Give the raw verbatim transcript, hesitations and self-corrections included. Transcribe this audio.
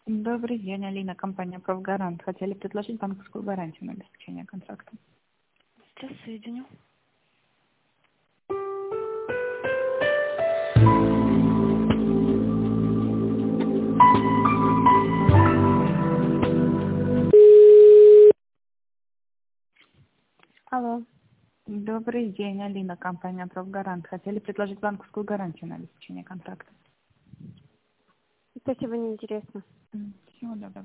Добрый день, Алина, компания «Профгарант». Хотели предложить банковскую гарантию на обеспечение контракта. Сейчас соединю. Алло. Добрый день, Алина, компания «Профгарант». Хотели предложить банковскую гарантию на обеспечение контракта. Спасибо, неинтересно. М, Всего доброго.